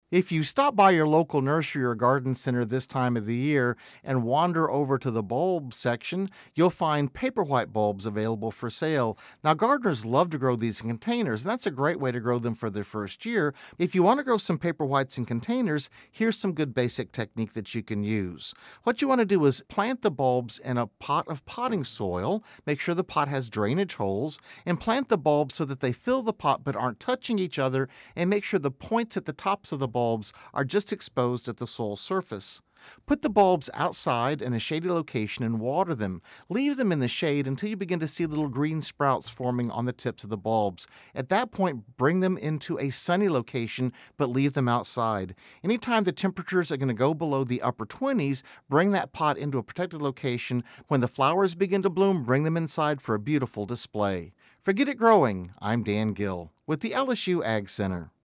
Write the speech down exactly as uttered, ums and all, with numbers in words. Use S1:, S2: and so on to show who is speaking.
S1: If you stop by your local nursery or garden center this time of the year and wander over to the bulb section, you'll find paper white bulbs available for sale. Now, gardeners love to grow these in containers, and that's a great way to grow them for their first year. If you want to grow some paper whites in containers, here's some good basic technique that you can use. What you want to do is plant the bulbs in a pot of potting soil. Make sure the pot has drainage holes, and plant the bulbs so that they fill the pot but aren't touching each other, and make sure the points at the tops of the bulbs bulbs are just exposed at the soil surface. Put the bulbs outside in a shady location and water them. Leave them in the shade until you begin to see little green sprouts forming on the tips of the bulbs. At that point, bring them into a sunny location, but leave them outside. Anytime the temperatures are going to go below the upper twenties, bring that pot into a protected location. When the flowers begin to bloom, bring them inside for a beautiful display. For Get It Growing, I'm Dan Gill with the L S U Ag Center.